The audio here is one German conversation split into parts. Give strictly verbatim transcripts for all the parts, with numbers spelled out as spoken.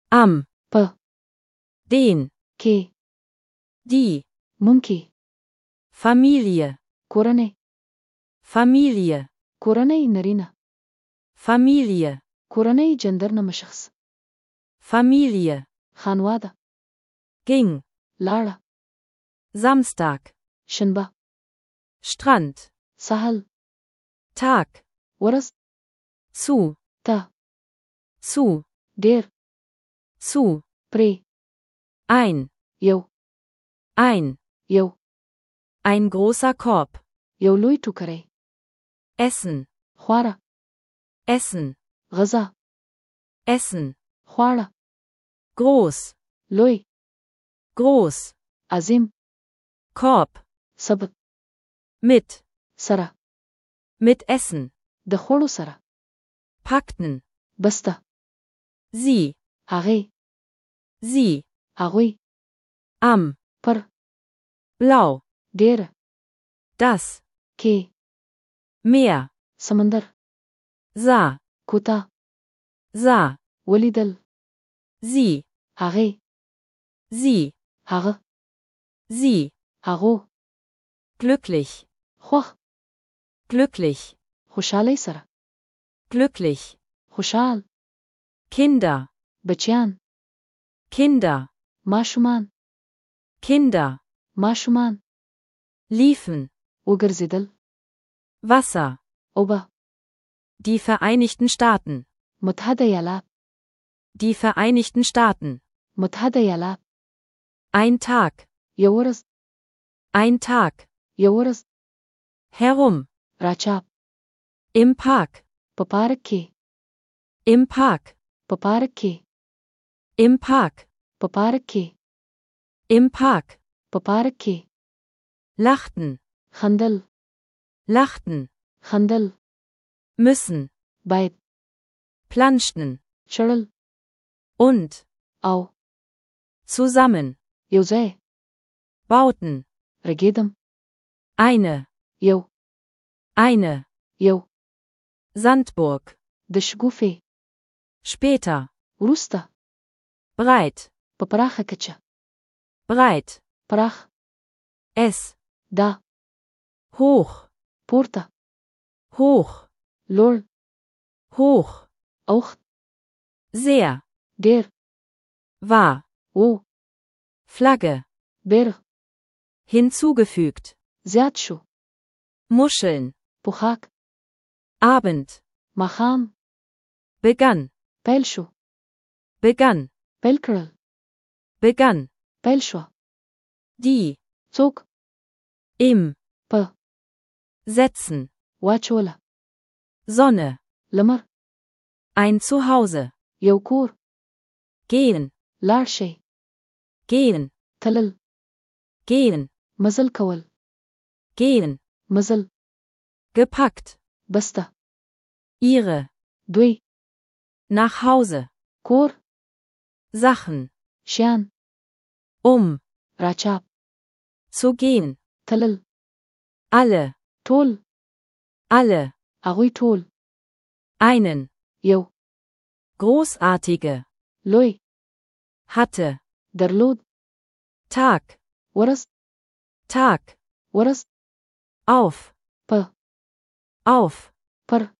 am, په den, کې die, مونږ کې Familie, کورنۍ Familie, کورنۍ نرینه Familie, کورنۍ جندر نه مشخص Familie, خانواده ging, لاړه Samstag, شنبه Strand, سهل Tag, ورځ zu, ته zu, ډیر zu, پرې ein, یو ein, یو ein großer Korb, یو لوی ټوکری Essen, خواړه Essen, غذا Essen, خواړه groß, لوی groß, عظیم Korb, سبت mit, سره mit Essen, د خوړو سره packten, بسته sie, هغې sie, هغوی am, پر blau, ډیره das, کې Meer, سمندر sah, کوتا sah, ولیدل sie, هغې sie, هغه sie, هغو glücklich, خوښ glücklich, خوشحالۍ سره glücklich, خوشحال Kinder, بچیان Kinder, ماشومان Kinder, ماشومان liefen, وګرځېدل Wasser, اوبه die Vereinigten Staaten, متحده ایالات die Vereinigten Staaten, متحده ایالات ein Tag, یو ورځ ein Tag, یو ورځ herum, راچاپ im Park, په پارک کې im Park, په پارک کې im Park, په پارک کې im Park, په پارک کې lachten, خندل lachten, خندل müssen, باید planschten, چړل und, او zusammen, یو ځای bauten, رګیدم eine, یو eine, یو Sandburg, د شګوفې später, وروسته breit, په پراخه کچه breit, پراخ es, دا hoch, پورته hoch, لوړ hoch, اوخت sehr, ډیر war, و Flagge, بیرغ hinzugefügt, زیات شو Muscheln, پوښاک Abend, ماښام begann, پیل شو begann, پیل کړل begann, پیل شو die, څوک im, په setzen, واچوله Sonne, لمر ein Zuhause, یو کور gehen, لاړ شئ gehen, تلل gehen, مزل کول gehen, مزل gepackt, بسته ihre, دوی nach Hause, کور Sachen, شیان um, راچاپ zu gehen, تلل alle, ټول alle, هغوی ټول einen, یو großartige, لوی hatte, درلود Tag, ورځ Tag, ورځ auf, په auf, پر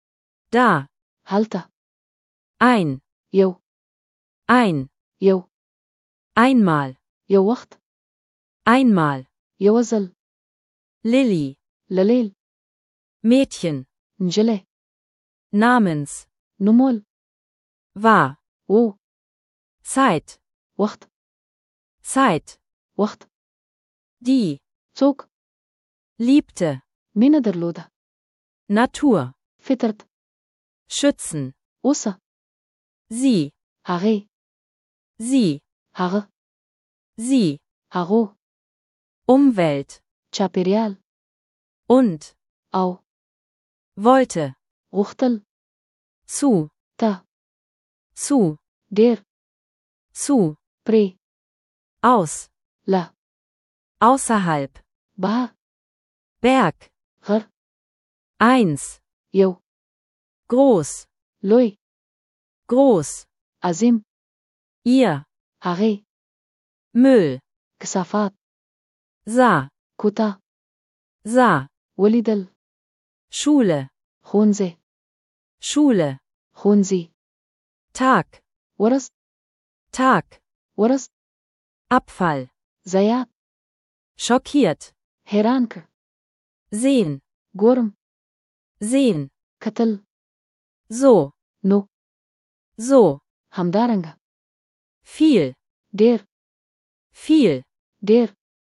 da, هلته ein, یو ein, یو einmal, یو وخت einmal, یو ځل Lilly, للیل Mädchen, نجلې namens, نومول war, و Zeit, وخت Zeit, وخت die, څوک liebte, مینه درلوده Natur, فطرت schützen, اوسه sie, هغې sie, هغه sie, هغو Umwelt, چاپیریال und, او wollte, غوښتل zu, ته zu, ډیر zu, پرې aus, له außerhalb, بهر Berg, غر eins, یو groß, لوی groß, عظیم ihr, هغې Müll, کثافات sah, کوټه sah, ولیدل Schule, ښوونځی Schule, ښوونځي Tag, ورځ Tag, ورځ Abfall, ضایعات schockiert, حیران کړ sehen, ګورم sehen, کتل so, نو so, همدارنګه viel, ډېر viel, ډېر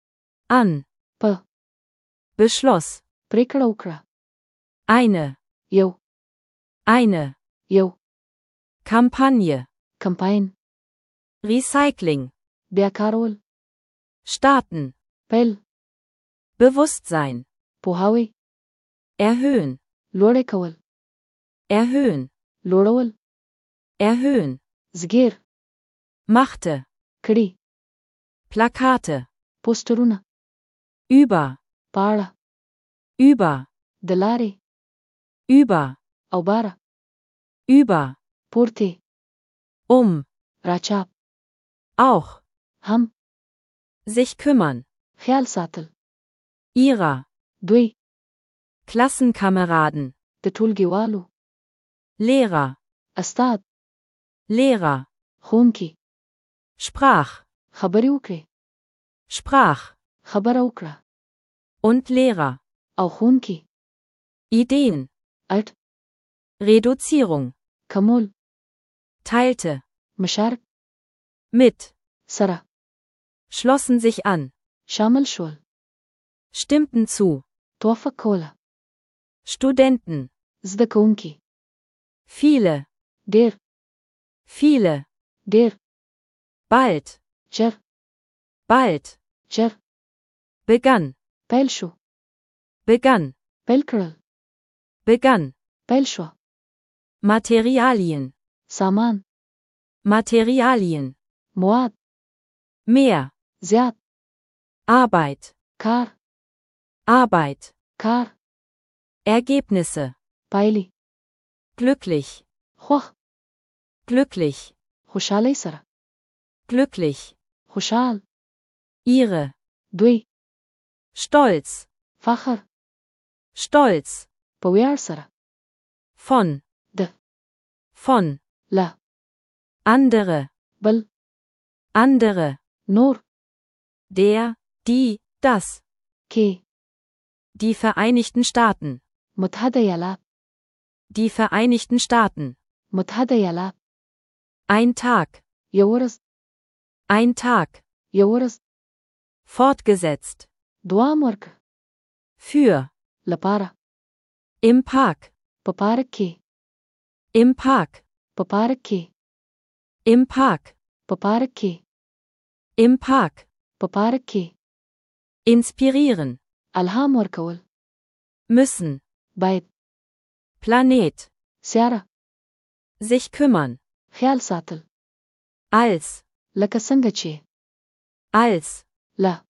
an, په beschloss, پرېکړه وکړه eine, یو eine, یو Kampagne, کمپاین Recycling, بیا کارول starten, پیل Bewusstsein, پوهاوی erhöhen, لوړې کول erhöhen, لوړول erhöhen, زګیر machte, کړي Plakate, پوسټرونه über, پاړه über, د لارې über, او باره über, پورته um, راچاپ auch, هم sich kümmern, خیال ساتل ihrer, دوی Klassenkameraden, د ټولګیوالو Lehrer, استاد Lehrer, ښوونکي sprach, خبرې وکړي sprach, خبره وکړه und Lehrer, او ښوونکي Ideen, اټ Reduzierung, کمول teilte, مشارک mit, سره schlossen sich an, شامل شول stimmten zu, توافق کوله Studenten, زده کوونکي viele, ډېر viele, ډېر bald, چر bald, چر begann, پیل شو begann, پیل کړل begann, پیل شو Materialien, سامان Materialien, مواد mehr, زیات Arbeit, کار Arbeit, کار Ergebnisse, پایلی glücklich, خوښ glücklich, خوشحالۍ سره glücklich, خوشحال ihre, دوی stolz, فخر stolz, په ویاړ سره von, د von, له andere, بل andere, نور der, die, das, کې die Vereinigten Staaten, متحده ایالات die Vereinigten Staaten, متحده ایالات ein Tag, یو ورځ ein Tag, یو ورځ fortgesetzt, دوام ورکړه für, لپاره im Park, په پارک کې im Park, په پارک کې im Park, په پارک کې im Park, په پارک کې inspirieren, الهام ورکول müssen, باید Planet, سیاره sich kümmern, خیال ساتل als, لکه څنګه چې als, له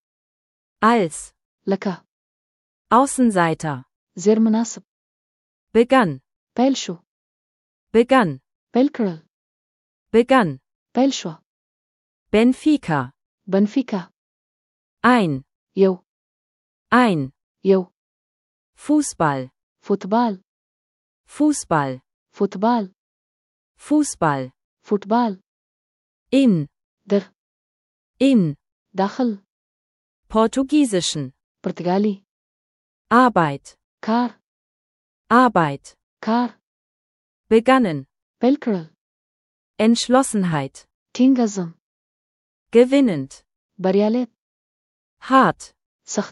als, لکه Außenseiter, زیر مناسب begann, پیل شو begann, پیل کړل begann, پیل شو Benfica, بنفیکا ein, یو ein, یو Fußball, فوتبال Fußball, فوتبال Fußball, فوتبال in, در in, داخل portugiesischen, پرتګالي Arbeit, کار Arbeit, کار begannen, پیل کړل Entschlossenheit, ټینګزم gewinnend, بریالیت hart, سخت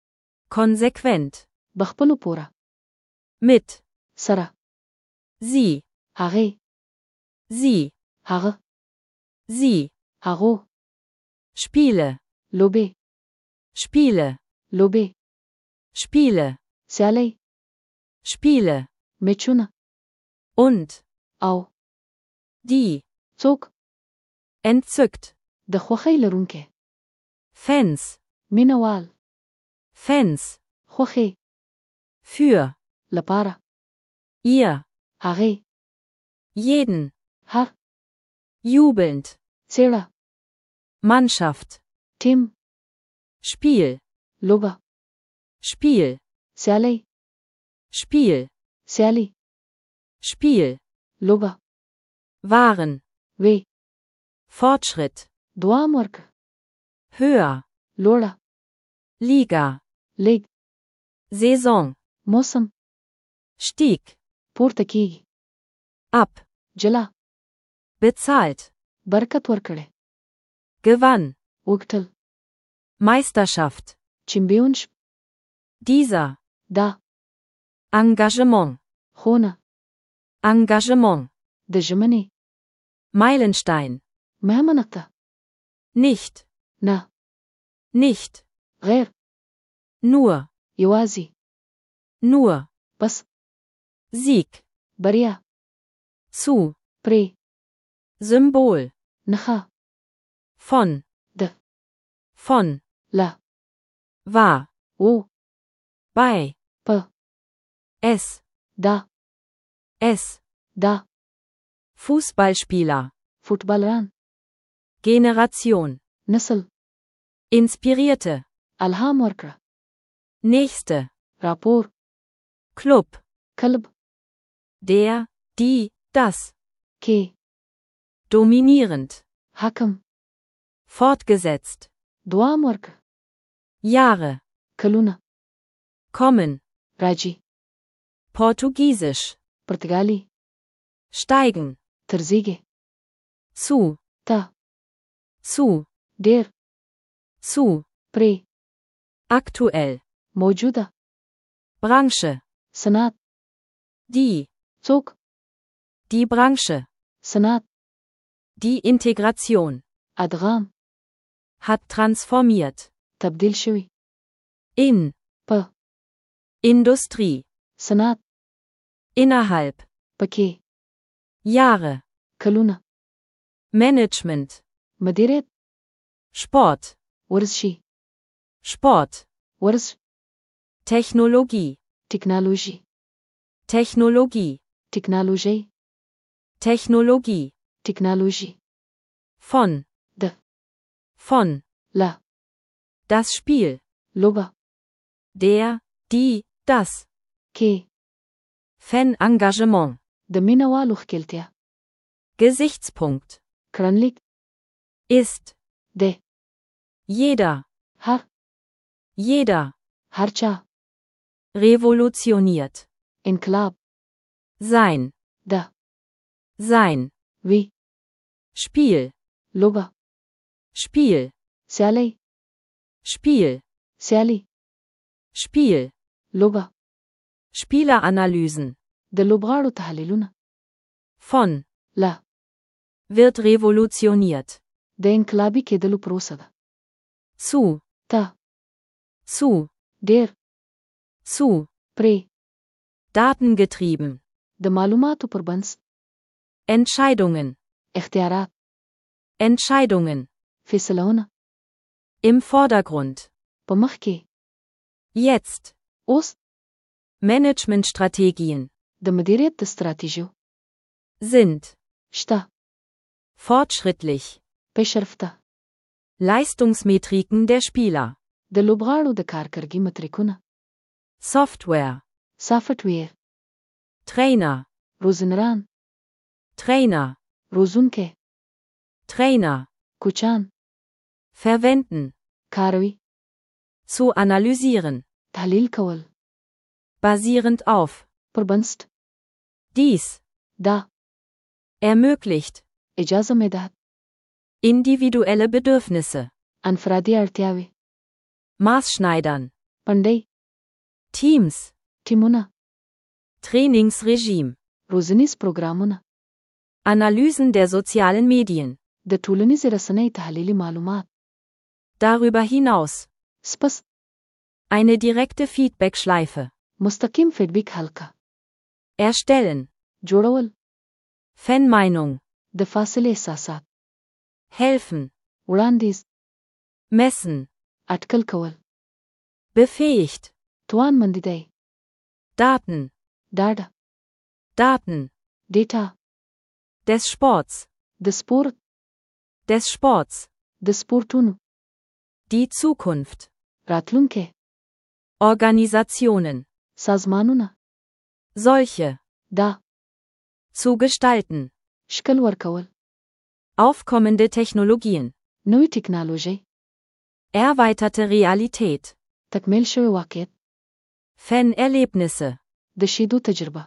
konsequent, بخپلو پوره mit, سره sie, هغې sie, هغه sie, هغو Spiele, لوبې Spiele, لوبې Spiele, سیالۍ Spiele, میچونه und, او die, څوک entzückt, د خوښۍ لرونکي Fans, مینوال Fans, خوښي für, لپاره ihr, هغې jeden, هر jubelnd, څېړه. Mannschaft, ټیم. Spiel, لوبه. Spiel, سیالي. Spiel, سیالي. Spiel, لوبه. Waren, وی. Fortschritt, دوام ورکړه. höher, لوړه. Liga, لیگ. Saison, موسم. Stieg, پورته کیږي. ab, جلا. bezahlt, برکت ورکړي. gewann, وګټل. Meisterschaft, چمپیونشپ. dieser, دا. Engagement, خونه. Engagement, د ژمنې. Meilenstein, مهمه نقطه. nicht, نه. nicht, غیر. nur, یوازې. nur, بس. Sieg, بریا. zu, پرې. Symbol, نښه. von, د. von, لا. war, و. bei, په. es, دا. es, دا. Fußballspieler, فوټبالران. Generation, نسل. inspirierte, الهام ورکړه. nächste, راپور. Club, کلب. der, die, das, کې. dominierend, حکم. fortgesetzt, دوام ورکړه. Jahre, کلونه. kommen, راجی. Portugiesisch, پرتګالي. steigen, ترزیږي. zu, ته. zu, ډیر. zu, پرې. aktuell, موجوده. Branche, صنعت. die, څوک. die Branche, صنعت. die Integration, ادغام. hat transformiert, تبدیل شوی. in, په. Industrie, صنعت. innerhalb, پکې. Jahre, کلونه. Management, مدیریت. Sport, ورزشي. Sport, ورزش. Technologie, ټکنالوژي. Technologie, ټکنالوژي. Technologie, ټکنالوژي. von, د. von, لا. das Spiel, لوبه. der, die, das, کې. Fan-Engagement, د مینوالو ښکېلتیا. Gesichtspunkt, کړنلیک. ist, د. jeder, هر. jeder, هر چا. revolutioniert, انقلاب. sein, د. sein, وی. Spiel, لوبه. Spiel, سیالي. Spiel, سیالي. Spiel, لوبه. Spieleranalysen, د لوبغاړو تحلیلونه. von, لا. wird revolutioniert, د انقلابي کېدلو پروسه ده. zu, ته. zu, ډیر. zu, پرې. datengetrieben, د معلوماتو پر بنسټ. Entscheidungen, اختیارات. Entscheidungen, فیصلهونه. im Vordergrund, په مخ کې. jetzt, اوس. Managementstrategien, د مدیریت د ستراتیژیو. sind, شته. fortschrittlich, پیشرفته. Leistungsmetriken der Spieler, د لوبغاړو د کارکرګي متریکونه. Software, سافټویر. Trainer, روزنران. Trainer, روزونکي. Trainer, کوچان. verwenden, کاروي. zu analysieren, تحلیل کول. basierend auf, پر بنسټ. dies, دا. ermöglicht, اجازه مې ده. individuelle Bedürfnisse, انفرادي اړتیاوې. Maßschneidern, پنډۍ. Teams, ټیمونه. Trainingsregime, روزنیز پروګرامونه. Analysen der sozialen Medien, د ټولنیزې رسنۍ تحلیلي معلومات. darüber hinaus, سپس. eine direkte Feedback-Schleife, مستقیم فیډبیک حلقه. erstellen, جوړول. Fanmeinung, د فاصلې احساسات. helfen, وړاندیز. messen, اټکل کول. befähigt, توان مندیدای. Daten, ډاډه. Daten, ډیټا. des Sports, د سپورت. des Sports, د سپورټونو، die Zukunft, راتلونکی، Organisationen, سازمانونه، solche, دا، zu gestalten, شکل ورکول، aufkommende Technologien, نوې ټکنالوژي، erweiterte Realität, تکمیل شوی واقعیت، Fan-Erlebnisse د شیدو تجربه،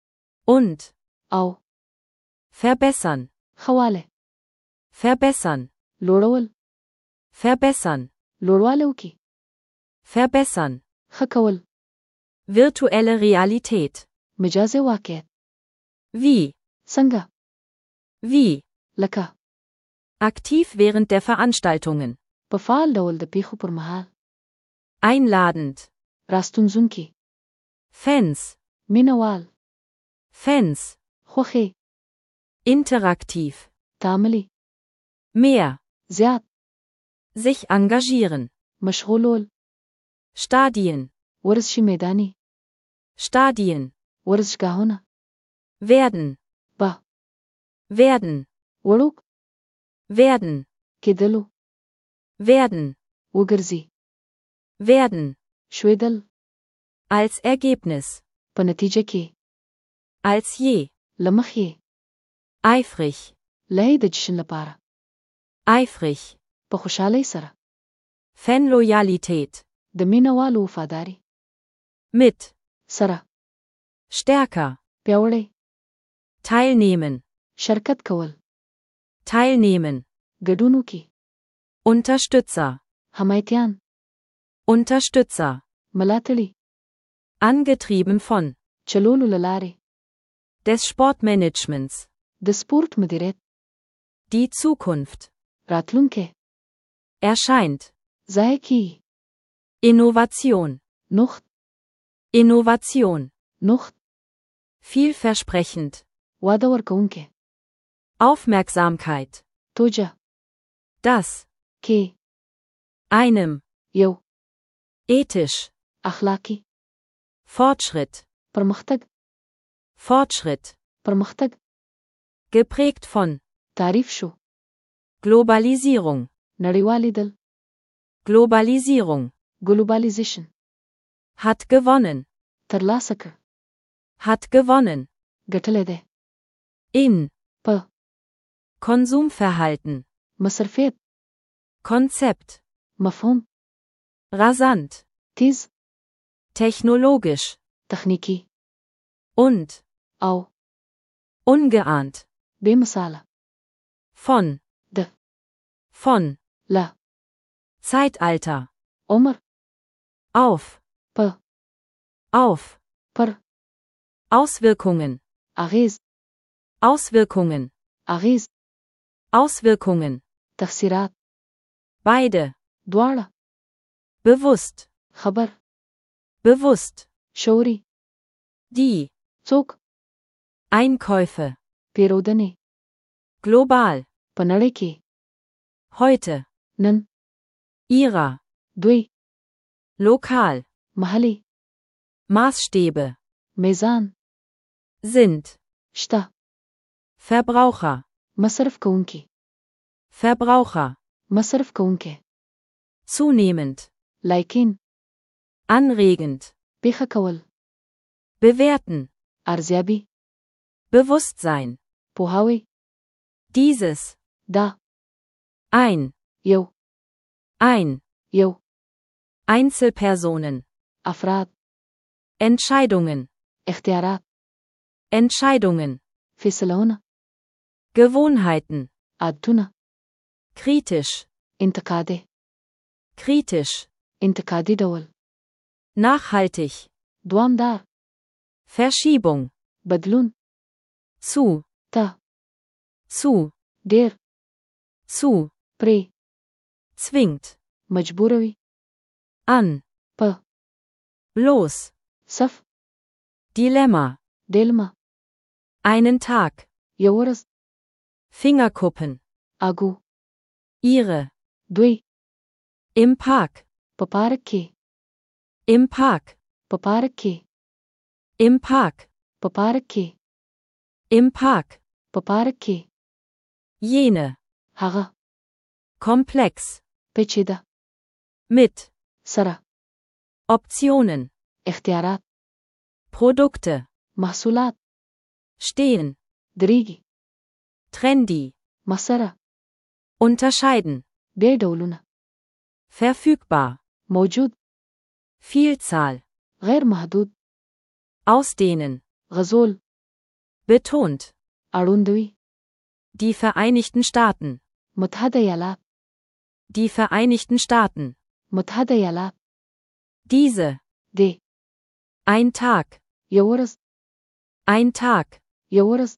und او verbessern, خواله، verbessern, لوړول، verbessern, لوړوالی وکي، verbessern, ښه کول، virtuelle Realität, مجازي واقعیت، wie, څنګه، wie, لکه، aktiv während der Veranstaltungen, په فعال ډول د پیښو پر مهال، einladend, راستونزونکي، Fans, مینوال، Fans, خوښي، interaktiv, تعاملي، mehr, زیات، sich engagieren, مشغولول، Stadien, ورزشي میداني، Stadien, ورزشگاهونه، werden, به، werden, وړوک، werden, کېدلو، werden, وګرځي، werden, شویدل، als Ergebnis, په نتیجه کې، als je, لمخ یې، eifrig, لهی د جشن لپاره، eifrig, په خوشحالۍ سره، Fanloyalität, د مینوالو وفاداري، mit, سره، stärker, پیاوړی، teilnehmen, شرکت کول، teilnehmen, ګډون وکي، Unterstützer, حمایتیان، Unterstützer, ملاتړي، angetrieben von, چلولو له لارې، des Sportmanagements, د سپورت مدیریت، die Zukunft, راتلونکی، erscheint, ځای کی، Innovation, نوښت، Innovation, نوښت، vielversprechend, واده ورکوونکی، Aufmerksamkeit, توجه، das, کې، einem, یو، ethisch, اخلاقی، Fortschritt, پرمختګ، Fortschritt, پرمختګ، geprägt von, تعریف شو، Globalisierung, نړیوالیدل، Globalisierung, ګلوبالیزیشن، hat gewonnen, ترلاسه کړ، hat gewonnen, ګټلی دی، in, په، Konsumverhalten, مصرفیت، Konzept, مفهوم، rasant, تیز، technologisch, تخنیکی، und, او ungeahnt, بے مثاله، von, د، von, له، Zeitalter, عمر، auf, په، auf, پر، Auswirkungen, اغیز، Auswirkungen, اغیز، Auswirkungen, تفسیرات، beide, دواړه، bewusst, خبر، bewusst, شعوري، die, څوک، Einkäufe, پیرودنې، global, په نړۍ کې، heute, نن، ihrer, دوی، lokal, محلي، Maßstäbe, میزان، sind, شته، Verbraucher, مصرف کوونکی، Verbraucher, مصرف کوونکی، zunehmend, لایکین، anregend, پیښه کول، bewerten, ارزیابي، Bewusstsein, پوهاوی، dieses, دا، ein, یو، ein, یو، Einzelpersonen, افراد، Entscheidungen, اختیارات، Entscheidungen, فیصلهونه، Gewohnheiten, عادتونه، kritisch, انتقادي، kritisch, انتقادي ډول، nachhaltig, دوامدار، Verschiebung, بدلون، zu, ته، zu, ډیر، zu, پرې، zwingt, مجبوروي، an, په، los, صف، Dilemma, ډیلما، einen Tag, یو ورځ، Fingerkuppen, اګو، ihre, دوی، im Park, په پارک کې، im Park, په پارک کې، im Park, په پارک کې، im Park, په پارک کې، jene, هغه، Komplex. پیچیده. Mit. سره. Optionen. اختیارات. Produkte. محصولات. Stehen. دریږي. Trendy. مسره. Unterscheiden. ډېر ډولونه. Verfügbar. موجود. Vielzahl. غیر محدود. Ausdehnen. غزول. Betont. اړوندوي. Die Vereinigten Staaten. متحده ایالات. Die Vereinigten Staaten. متحده ایالات. Diese. دی. Ein Tag. یو ورځ. Ein Tag. یو ورځ.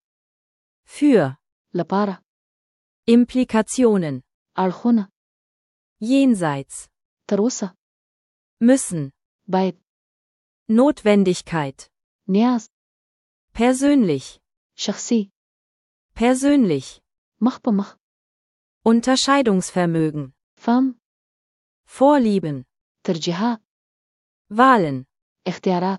Für. لپاره. Implikationen. اړخونه. Jenseits. تر اوسه. Müssen. باید. Notwendigkeit. نیاز. Persönlich. شخصي. Persönlich. مخ په مخ. Unterscheidungsvermögen. فهم. Vorlieben. ترجیحات. Wahlen. اختیارات.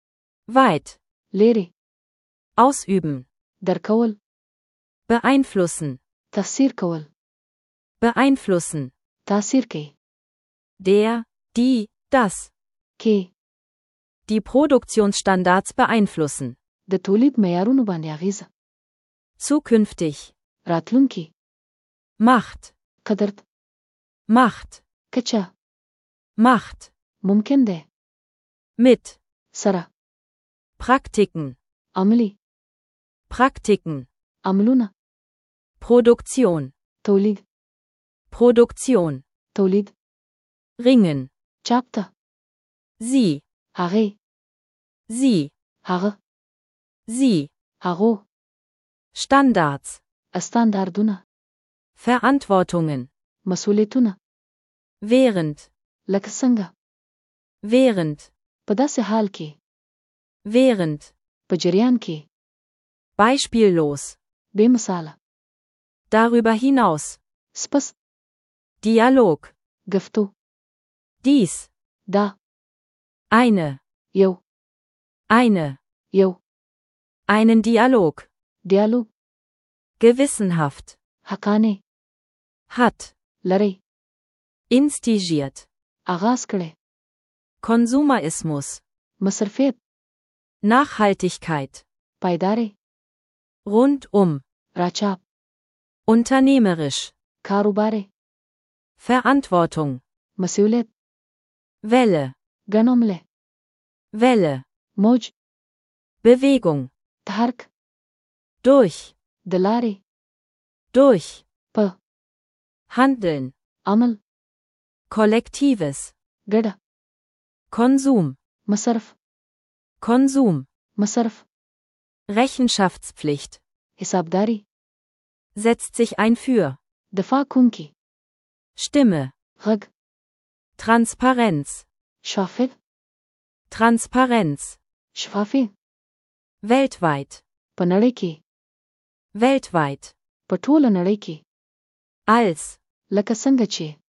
Weit. لیري. Ausüben. درکول. Beeinflussen. تاثیر کول. Beeinflussen. تاثیر کوي. Der, die, das. کې. Die Produktionsstandards beeinflussen. د تولید معیارونو باندې اغیزه. Zukünftig. راتلونکي. Macht. قدرت. Macht. کچا. Macht. ممکن دی. Mit. سره. Praktiken. عملی. Praktiken. عملونه. Produktion. تولید. Produktion. تولید. Ringen. چاپته. Sie. هغه. Sie. هغه. Sie. هغو. Standards. استانداردونه. Verantwortungen. مسؤلیتونه. Während. لکه څنګه. Während. په داسې حال کې. Während. په جریان کې. Beispiellos. بې مثاله. Darüber hinaus. سپس. Dialog. گفتو. Dies. دا. Eine. یو. Eine. یو. Einen Dialog. دیالوگ. Gewissenhaft. حقانه. Hat. لري. Instigiert. آغاز کړي. Konsumerismus. مصرفیت. Nachhaltigkeit. پایداري. Rundum. راچاپ. Unternehmerisch. کاروباري. Verantwortung. مسؤلیت. Welle. ګنومله. Welle. موج. Bewegung. تحرک. Durch. د لارې. Durch. په. Handeln. عمل. Kollektives. ګډه. Konsum. مصرف. Konsum. مصرف. Rechenschaftspflicht. حسابداري. Setzt sich ein für. دفاع کوونکی. Stimme. غږ. Transparenz. شافف. Transparenz. شفافي. Weltweit. په نړۍ کې. Weltweit. په ټوله نړۍ کې. Als. لکه څنګه چې.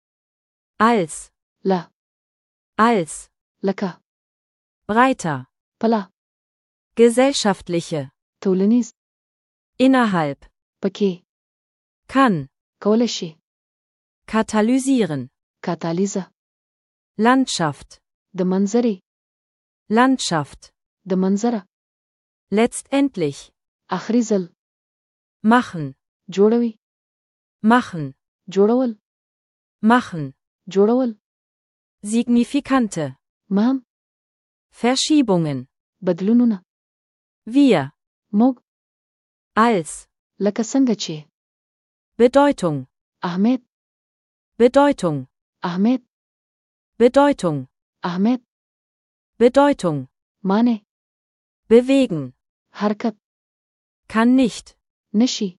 Als. لا. Als. لکه. Breiter. پلا. Gesellschaftliche. ټولنیز. Innerhalb. پکې. Kann. کولای شي. Katalysieren. کاتالیزه. Landschaft. د منظرې. Landschaft. د منظره. Letztendlich. اخري ځل. Machen. جوړوي. Machen. جوړول. Machen. جوړول. Signifikante. مهم. Verschiebungen. بدلونونه. Wir. موږ. Als. لکه څنګه چې. Bedeutung. اهمیت. Bedeutung. اهمیت. Bedeutung. اهمیت. Bedeutung. معنی. Bewegen. حرکت. Kann nicht. نشي.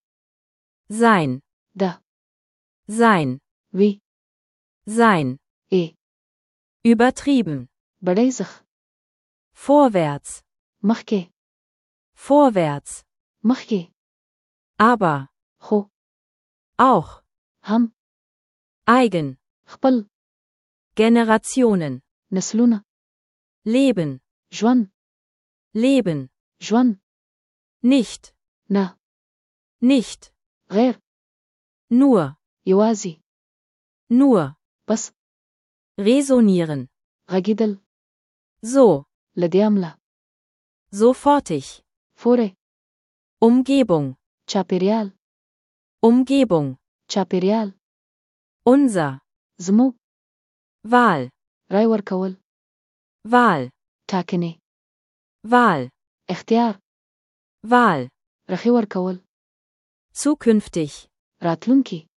Sein. ده. Sein. وی. Sein. ای. Übertrieben. بډایزخ. Vorwärts. مخکې. Vorwärts. مخکې. Aber. خو. Auch. هم. Eigen. خپل. Generationen. نسلونه. Leben. ژوند. Leben. ژوند. Nicht. نه. Nicht. غیر. Nur. یوازې. nur, بس resonieren, غږېدل so, له دې امله sofortig, فورې Umgebung, چاپېریال Umgebung, چاپېریال unser, زموږ Wahl, رای ورکول Wahl, ټاکنې Wahl, اختیار Wahl, رخي ورکول zukünftig, راتلونکي